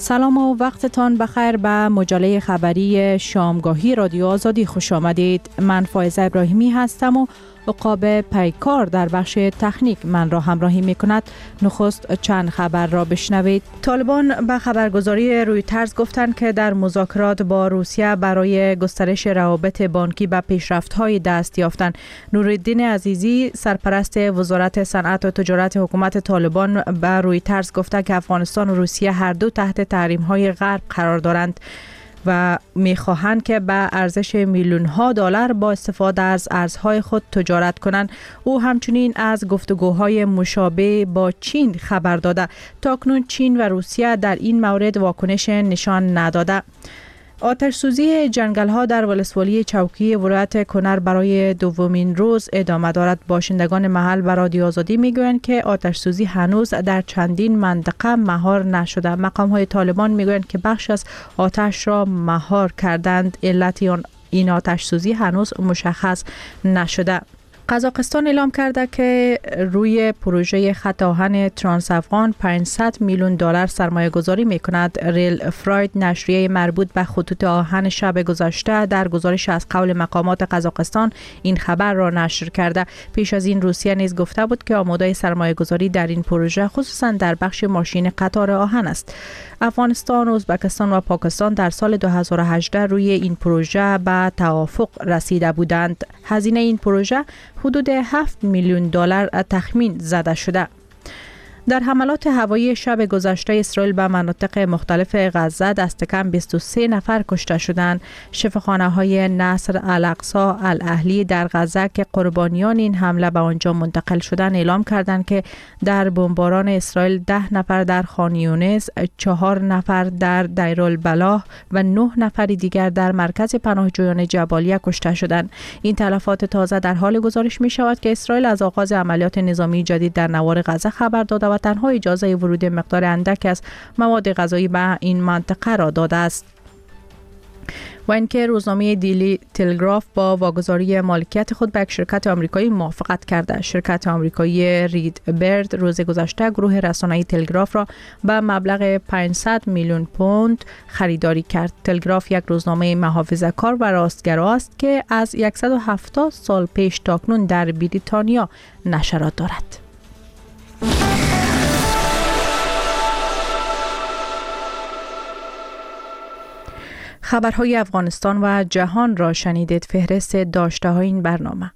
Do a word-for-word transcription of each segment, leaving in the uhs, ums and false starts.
سلام و وقتتان بخیر به مجله خبری شامگاهی رادیو آزادی خوش آمدید. من فائزه ابراهیمی هستم و عقاب پیکار در بخش تکنیک من را همراهی می کند. نخست چند خبر را بشنوید. طالبان به خبرگزاری رویترز گفتند که در مذاکرات با روسیه برای گسترش روابط بانکی به پیشرفت‌های دست یافتند. نورالدین عزیزی سرپرست وزارت صنعت و تجارت حکومت طالبان به رویترز گفته که افغانستان و روسیه هر دو تحت تحریم‌های غرب قرار دارند و می‌خواهند که به ارزش میلیون‌ها دلار با استفاده از ارزهای خود تجارت کنند. او همچنین از گفتگوهای مشابه با چین خبر داده. تاکنون چین و روسیه در این مورد واکنش نشان نداده. آتش سوزی جنگل ها در ولسوالی چوکی ولایت کنر برای دومین روز ادامه دارد. باشندگان محل به رادیو آزادی میگویند که آتش سوزی هنوز در چندین منطقه مهار نشده. مقام های طالبان میگویند که بخش از آتش را مهار کردند. علت این آتش سوزی هنوز مشخص نشده. قزاقستان اعلام کرده که روی پروژه خط آهن ترانس افغان پانصد میلیون دلار سرمایه گذاری می کند. ریل فراید نشریه مربوط به خطوط آهن شب گذشته در گزارش از قول مقامات قزاقستان این خبر را نشر کرده. پیش از این روسیه نیز گفته بود که آماده سرمایه گذاری در این پروژه خصوصا در بخش ماشین قطار آهن است. افغانستان، ازبکستان و پاکستان در سال دو هزار و هجده روی این پروژه به توافق رسیده بودند. هزینه این پروژه حدود هفت میلیون دلار تخمین زده شده. در حملات هوایی شب گذشته اسرائیل به مناطق مختلف غزه دست کم بیست و سه نفر کشته شدند. شفاخانه های نصر الاقصی الاهلی در غزه که قربانیان این حمله به آنجا منتقل شدند اعلام کردند که در بمباران اسرائیل ده نفر در خان یونس، چهار نفر در دیرالبلح و نه نفر دیگر در مرکز پناهجویان جبالیه کشته شدند. این تلفات تازه در حال گزارش می شود که اسرائیل از آغاز عملیات نظامی جدید در نوار غزه خبر داده و تنها اجازه ورود مقدار اندک از مواد غذایی به این منطقه را داده است. و اینکه روزنامه دیلی تلگراف با واگذاری مالکیت خود به یک شرکت آمریکایی موافقت کرده. شرکت آمریکایی رید برد روز گذشته گروه رسانه‌ای تلگراف را به مبلغ پانصد میلیون پوند خریداری کرد. تلگراف یک روزنامه محافظه‌کار و راستگرا است که از صد و هفتاد سال پیش تاکنون در بریتانیا نشرات دارد. خبرهای افغانستان و جهان را شنیدید. فهرست داشته های این برنامه.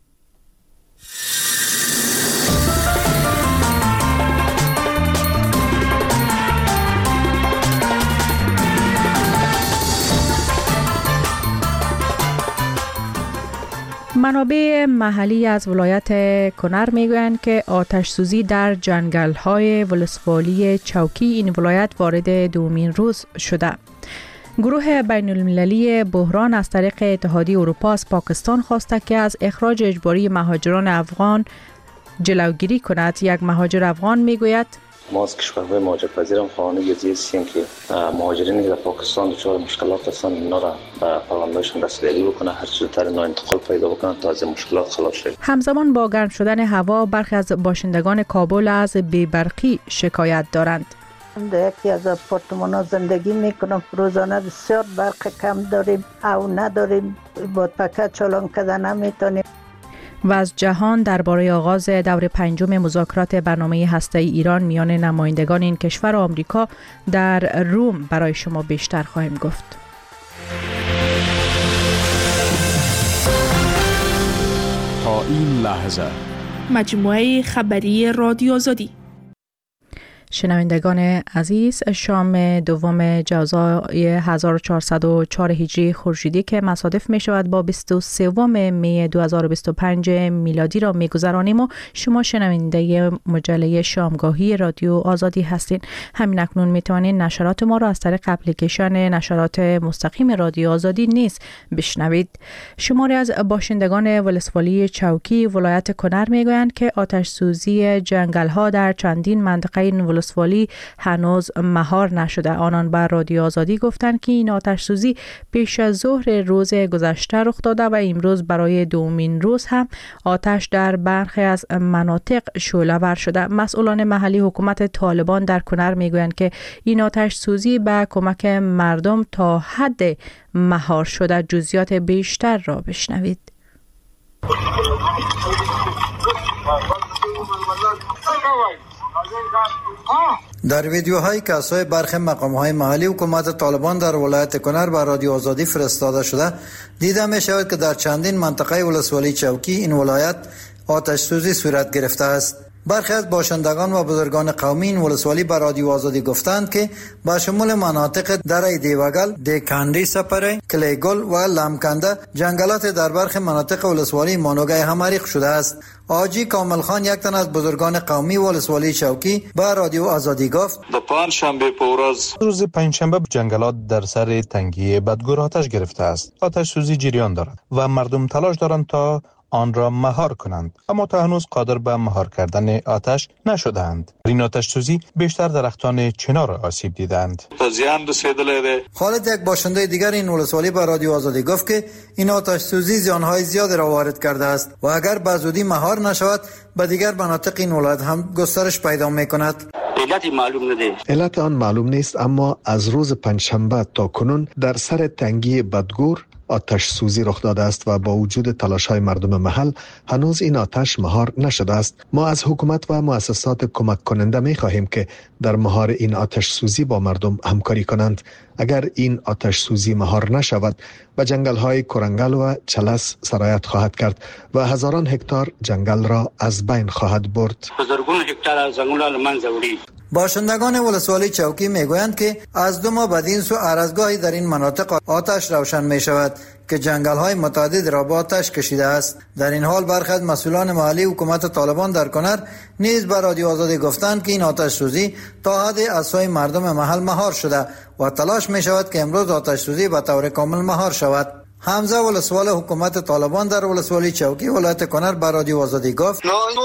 منابع محلی از ولایت کنر میگویند که آتش سوزی در جنگل های ولسوالی چوکی این ولایت وارد دومین روز شده. گروه بین المللی بحران از طریق اتحادیه اروپا از پاکستان خواسته که از اخراج اجباری مهاجران افغان جلوگیری کند. یک مهاجر افغان میگوید ما از کشورهای مهاجرپذیرم خواهان یزی هستیم که مهاجرینی در پاکستان دچار مشکلات هستند، اینا را به پیام‌هایشان رسیدگی بکنه، هر زودتر اینا انتقال پیدا بکنن تا از مشکلات خلاص شوند. همزمان با گرم شدن هوا برخی از باشندگان کابل از بی‌برقی شکایت دارند. در یکی از آپارتمان‌ها زندگی میکنم. روزانه بسیار برق کم داریم او نداریم، با پکه چالان کردن نمیتونیم. و از جهان درباره آغاز دور پنجم مذاکرات برنامه هسته‌ای ایران میان نمایندگان این کشور و آمریکا در روم برای شما بیشتر خواهیم گفت. تا این لحظه مجموعه خبری رادیو آزادی. شنوندگان عزیز، شام دوم جوزای هزار و چهارصد و چهار هجری خورشیدی که مصادف می شود با بیست و سوم می دو هزار و بیست و پنج میلادی را می گذرانیم و شما شنونده مجله شامگاهی رادیو آزادی هستین. همین اکنون می توانید نشرات ما را از طریق اپلیکیشن نشرات مستقیم رادیو آزادی نیز بشنوید. شماری از باشندگان ولسوالی چوکی ولایت کنر می گویند که آتش سوزی جنگل ها در چندین منطقه این ولسوالی هنوز مهار نشده. آنان بر رادیو آزادی گفتند که این آتش سوزی پیش از ظهر روز گذشته رخ داده و امروز برای دومین روز هم آتش در برخی از مناطق شعله‌ور شده. مسئولان محلی حکومت طالبان در کنر میگویند که این آتش سوزی به کمک مردم تا حد مهار شده. جزئیات بیشتر را بشنوید. در ویدیوهایی که از سوی برخی مقام‌های محلی حکومت طالبان در ولایت کنر به رادیو آزادی فرستاده شده دیده می شود که در چندین منطقه ولسوالی چوکی این ولایت آتش سوزی صورت گرفته است. برخی از باشندگان و بزرگان قومی این ولسوالی به رادیو آزادی گفتند که با شمول مناطق دره دیوگل، دیکاندی سپره، کلیگل و لامکنده جنگلات در برخی مناطق ولسوالی مانوگه همریخ شده است. آجی کامل خان یک تن از بزرگان قومی ولسوالی چوکی به رادیو آزادی گفت: در پنجشنبه پورز روز پنجشنبه جنگلات در سر تنگی بدگور آتش گرفته است. آتش سوزی جریان دارد و مردم تلاش دارند تا آن را مهار کنند، اما تا هنوز قادر به مهار کردن آتش نشدند. این آتش سوزی بیشتر درختان چنار آسیب دیدند. زیان رسیدلی. خالد یک باشنده دیگر این ولسوالی به رادیو آزادی گفت که این آتش سوزی زیانهای زیادی را وارد کرده است و اگر به زودی مهار نشود به دیگر مناطق این ولایت هم گسترش پیدا می‌کند. علت معلوم نده. علت آن معلوم نیست، اما از روز پنجشنبه تا کنون در سر تنگی بدگور آتش سوزی رخ داده است و با وجود تلاش‌های مردم محل هنوز این آتش مهار نشده است. ما از حکومت و مؤسسات کمک کننده می خواهیم که در مهار این آتش سوزی با مردم همکاری کنند. اگر این آتش سوزی مهار نشود به جنگل‌های کرنگل و چلس سرایت خواهد کرد و هزاران هکتار جنگل را از بین خواهد برد. هزاران هکتار از جنگل را منځ وړي. باشندگان ولسوالی چوکی میگویند که از دو ماه بعد این سو ارزگاهی در این مناطق آتش روشن می شود که جنگل های متعدد را با آتش کشیده است. در این حال برخی از مسئولان محلی حکومت طالبان در کنر نیز به رادیو آزادی گفتند که این آتش سوزی تا حد از سوی مردم محل مهار شده و تلاش می شود که امروز آتش سوزی به طور کامل مهار شود. حمزه ولسوال حکومت طالبان در ولسوالی چوکی ولایت کنر به رادیو آزادی گفت: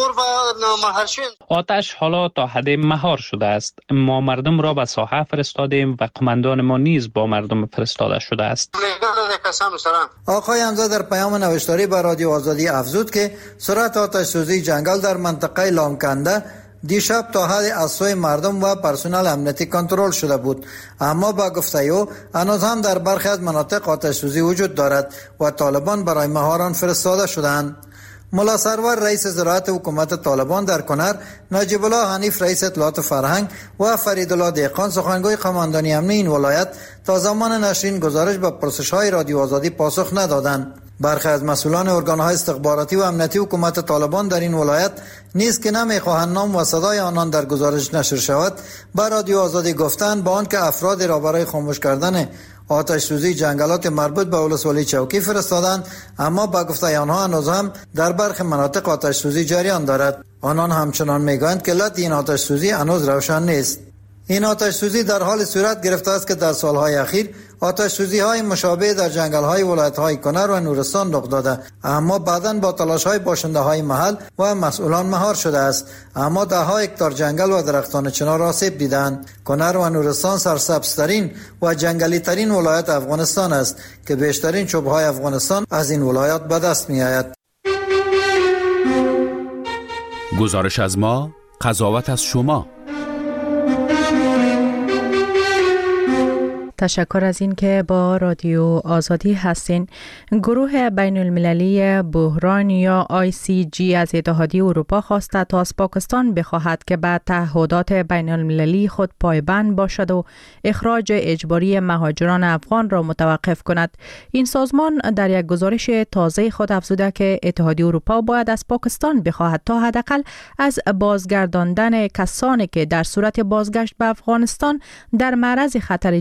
آتش حالا تا حد مهار شده است. ما مردم را به ساحه فرستادیم و قماندان ما نیز با مردم فرستاده شده است. آقای حمزه در پیام نوشتاری به رادیو آزادی افزود که سرعت آتش سوزی جنگل در منطقه لامکنده دیشب تا حد از سوی مردم و پرسنل امنیتی کنترل شده بود، اما با گفته او هنوز هم در برخی از مناطق آتش سوزی وجود دارد و طالبان برای مهار آن فرستاده شدند. ملا سرور رئیس زراعت حکومت طالبان در کنر، نجیب الله حنیف رئیس اطلاعات فرهنگ و فرید الله دهقان سخنگوی قماندانی امنی این ولایت تا زمان نشر این گزارش به پرسش‌های رادیو آزادی پاسخ ندادند. برخی از مسئولان ارگان‌های استخباراتی و امنیتی حکومت طالبان در این ولایت نیز که نمی‌خواهند نام و صدای آنان در گزارش نشر شود به رادیو آزادی گفتند با آنکه افرادی را برای خاموش کردن آتش سوزی جنگلات مربوط به ولسوالی چوکی فرستادند، اما با گفته آنها هنوز هم در برخی مناطق آتش سوزی جریان دارد. آنان همچنان میگویند که علت این آتش سوزی هنوز روشن نیست. این آتش سوزی در حال صورت گرفته است که در سالهای اخیر آتش سوزی های مشابه در جنگل های ولایت های کنر و نورستان رخ داده، اما بعداً با تلاش های باشنده های محل و مسئولان مهار شده است. اما ده ها هکتار جنگل و درختان چنار آسیب دیدند. کنر و نورستان سرسبزترین و جنگلی ترین ولایت افغانستان است که بیشترین چوب های افغانستان از این ولایت به دست می آید. گزارش از ما، قضاوت از شما. تشکر از این که با رادیو آزادی هستین. گروه بین المللی بحران یا آی سی جی از اتحادیه اروپا خواسته تا از پاکستان بخواهد که به تعهدات بین المللی خود پایبند باشد و اخراج اجباری مهاجران افغان را متوقف کند. این سازمان در یک گزارش تازه خود افزوده که اتحادیه اروپا باید از پاکستان بخواهد تا حداقل از بازگرداندن کسانی که در صورت بازگشت به افغانستان در معرض خطر جدی قرار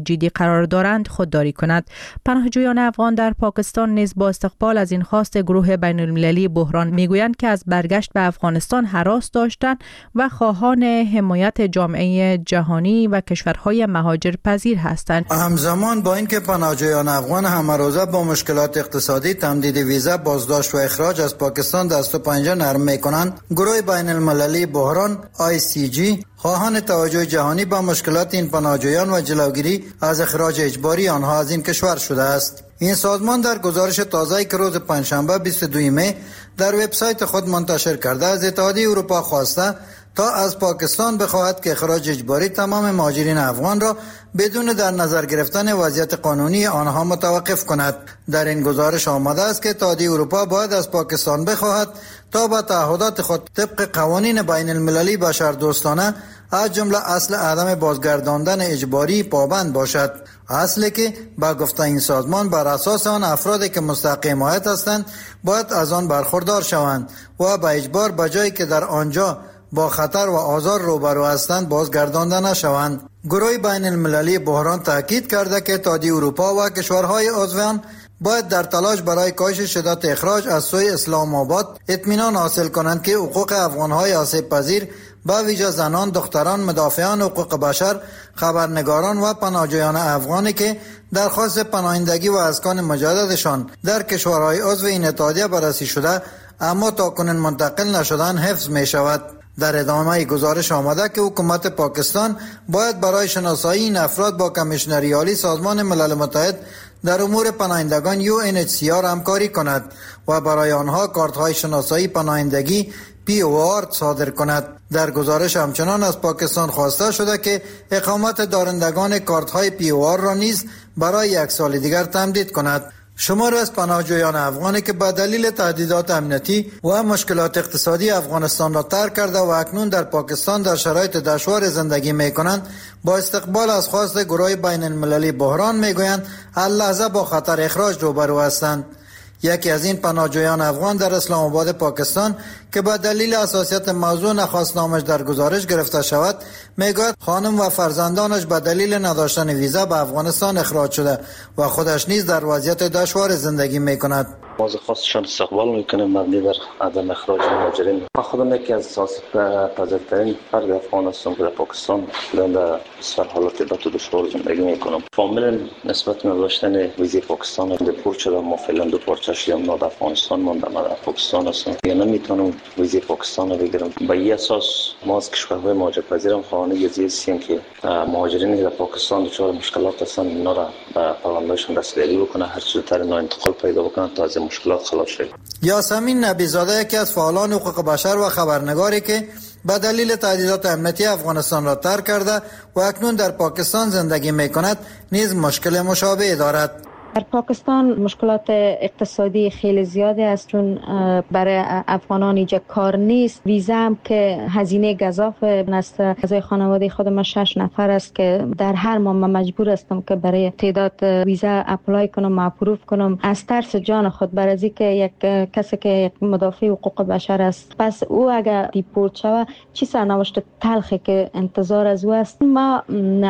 قرار دارند خودداری کند. پناهجویان افغان در پاکستان نیز با استقبال از این خواست گروه بین المللی بحران میگویند که از برگشت به افغانستان هراس داشتند و خواهان حمایت جامعه جهانی و کشورهای مهاجر پذیر هستند. همزمان با اینکه پناهجویان افغان همروزه با مشکلات اقتصادی، تمدید ویزا، بازداشت و اخراج از پاکستان دست و پنجه نرم میکنند، گروه بین المللی بحران آی سی جی خواهان توجه جهانی با مشکلات این پناهجویان و جلوگیری از اخراج اجباری آنها از این کشور شده است. این سازمان در گزارش تازه‌ای که روز پنجشنبه بیست و دوم می در وبسایت خود منتشر کرده از اتحادیه اروپا خواسته تا از پاکستان بخواهد که اخراج اجباری تمام مهاجرین افغان را بدون در نظر گرفتن وضعیت قانونی آنها متوقف کند. در این گزارش آمده است که اتحادیه اروپا باید از پاکستان بخواهد تا به تعهدات خود طبق قوانین بین المللی بشردوستانه از جمله اصل عدم بازگرداندن اجباری پابند باشد، اصلی که با گفته این سازمان بر اساس آن افرادی که مستحق حمایت هستند باید از آن برخوردار شوند و به اجبار به جایی که در آنجا با خطر و آزار روبرو هستند بازگردانده نشوند. گروه بین المللی بحران تاکید کرده که اتحادیه اروپا و کشورهای عضو آن باید در تلاش برای کاهش شدت اخراج از سوی اسلام آباد اطمینان حاصل کنند که حقوق افغانهای آسیب پذیر به ویژه زنان، دختران، مدافعان حقوق بشر، خبرنگاران و پناهجویان افغانی که درخواست پناهندگی و اسکان مجددشان در کشورهای عضو این اتحادیه بررسی شده اما تاکنون منتقل نشدن حفظ می شود. در ادامه گزارش آمده که حکومت پاکستان باید برای شناسایی این افراد با کمیشنری عالی سازمان ملل متحد در امور پناهندگان یو ان اچ سی آر همکاری کند و برای آنها کارت‌های شناسایی پناهندگی پی او آر صادر کند. در گزارش همچنان از پاکستان خواسته شده که اقامت دارندگان کارت‌های پی او آر را نیز برای یک سال دیگر تمدید کند. شمار از پناهجویان افغانی که به دلیل تهدیدات امنیتی و مشکلات اقتصادی افغانستان را ترک کرده و اکنون در پاکستان در شرایط دشوار زندگی می‌کنند، با استقبال از خواست گروه بین المللی بحران می‌گویند هر لحظه با خطر اخراج روبرو هستند. یکی از این پناهجویان افغان در اسلام آباد پاکستان که به دلیل حساسیت موضوع نخواست نامش در گزارش گرفته شود میگوید خانم و فرزندانش به دلیل نداشتن ویزا به افغانستان اخراج شده و خودش نیز در وضعیت دشوار زندگی میکند. ما از خواستشان استقبال میکنیم مبنی بر عدم اخراج مهاجرین. من خودم یکی از پذیرترین فرد افغان هستم که در پاکستان در بسیار حالات بد و دشوار زندگی میکنم. فامیل نسبت به داشتن ویزای پاکستان دپورت شدم. ما فعلا دو پارچه شدیم در افغانستان ماندم در پاکستان هستم. یعنی نمیتونم ویزای پاکستان رو بگیرم. به این اساس ما از کشورهای مهاجر پذیرم خواهان یزی هستیم که مهاجرین در پاکستان دچار مشکلات هستند، اینا را به پروندهشون دستیابی بکنه، هر چیز تر نوع انتقال پیدا بکنه تا از مشکلات خلاص شد. یاسمین نبیزاده یکی از فعالان حقوق بشر و خبرنگاری که به دلیل تهدیدات امنیتی افغانستان را ترک کرده و اکنون در پاکستان زندگی می‌کند نیز مشکل مشابه دارد. در پاکستان مشکلات اقتصادی خیلی زیاده است، چون برای افغانان اینجا کار نیست. ویزا هم که هزینه گزاف است. اعضای خانواده خود ما شش نفر است که در هر ماه من مجبور هستم که برای تعداد ویزا اپلای کنم، اپروف کنم از ترس جان خود، برای از اینکه یک کسی که یک مدافع حقوق بشر است، پس او اگر دیپورت شود چی سرنوشت تلخی که انتظار از او است. ما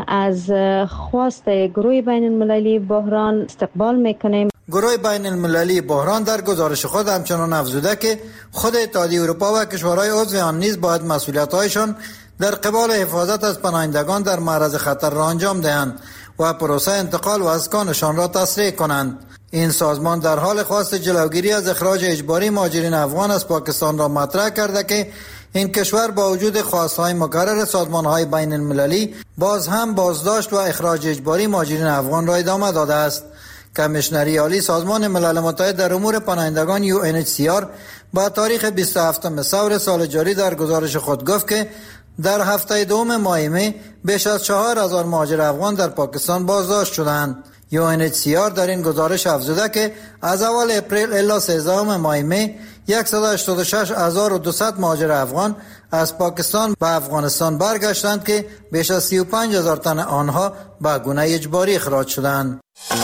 از خواست گروه بین المللی بحران استقبال میکنیم. گروه بین المللی بحران در گزارش خود همچنان افزوده که خود اتحادیه اروپا و کشورهای عضو آن نیز باید مسئولیت‌هایشان در قبال حفاظت از پناهندگان در معرض خطر را انجام دهند و پروسه انتقال و اسکانشان را تسریع کنند. این سازمان در حال خواست جلوگیری از اخراج اجباری مهاجرین افغان از پاکستان را مطرح کرده که این کشور با وجود خواستهای مکرر سازمانهای بین المللی باز هم بازداشت و اخراج اجباری مهاجرین افغان را ادامه داده است. کمیشنری عالی سازمان ملل متحد در امور پناهندگان یو ان اچ سی آر با تاریخ بیست و هفتم ثور سال جاری در گزارش خود گفت که در هفته دوم ماه می بیش از چهار هزار مهاجر افغان در پاکستان بازداشت شدند. یو ان اچ سی آر در این گزارش افزوده که از اول اپریل الی سیزدهم ماه می صد و هشتاد و شش هزار و دویست مهاجر افغان از پاکستان به افغانستان برگشتند که بیش از سی و پنج هزار تن آنها به گونه اجباری اخراج شدند.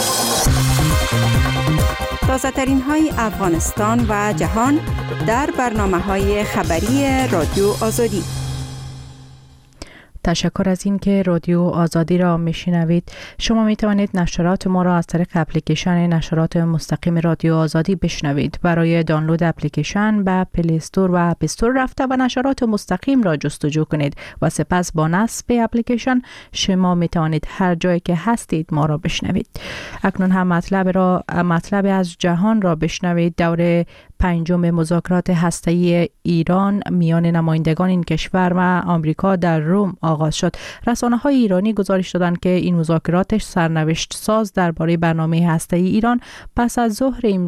تازه ترین های افغانستان و جهان در برنامه های خبری رادیو آزادی. تشکر از این که رادیو آزادی را میشنوید. شما می توانید نشرات ما را از طریق اپلیکیشن نشرات مستقیم رادیو آزادی بشنوید. برای دانلود اپلیکیشن به پلی استور و اپ استور رفته و نشرات مستقیم را جستجو کنید و سپس با نصب اپلیکیشن شما می توانید هر جایی که هستید ما را بشنوید. اکنون هم مطلب را مطلب از جهان را بشنوید. دور پنجم مذاکرات هسته‌ای ایران میان نمایندگان این کشور و آمریکا در روم آغاز شد. رسانه‌های ایرانی گزارش دادند که این مذاکرات سرنوشت ساز درباره برنامه هسته‌ای ایران پس از ظهر